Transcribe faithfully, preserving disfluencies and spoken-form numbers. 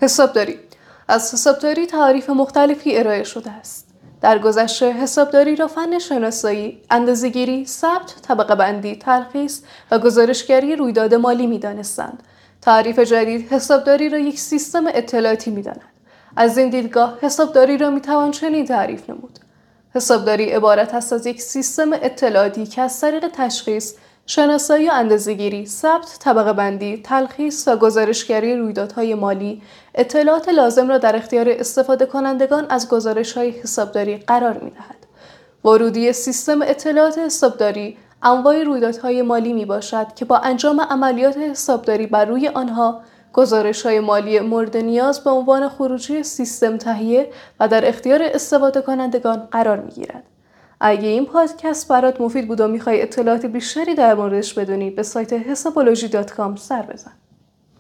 حسابداری. از حسابداری تعاریف مختلفی ارائه شده است. در گذشته حسابداری را فن شناسایی، اندازه‌گیری، ثبت، طبقه بندی، تلخیص و گزارشگری رویداد مالی می‌دانستند. تعریف جدید حسابداری را یک سیستم اطلاعاتی می‌داند. از این دیدگاه حسابداری را می‌توان چنین تعریف نمود: حسابداری عبارت است از یک سیستم اطلاعاتی که از طریق تشخیص، شناسایی و اندازه‌گیری، ثبت، طبقه بندی، تلخیص و گزارشگری رویدادهای مالی، اطلاعات لازم را در اختیار استفاده کنندگان از گزارش‌های حسابداری قرار می‌دهد. ورودی سیستم اطلاعات حسابداری انواع رویدادهای مالی میباشد که با انجام عملیات حسابداری بر روی آنها گزارش‌های مالی مورد نیاز به عنوان خروجی سیستم تهیه و در اختیار استفاده کنندگان قرار می‌گیرد. اگه این پادکست برات مفید بود و میخوای اطلاعات بیشتری در موردش بدونی، به سایت حسابولوژی دات کام سر بزن.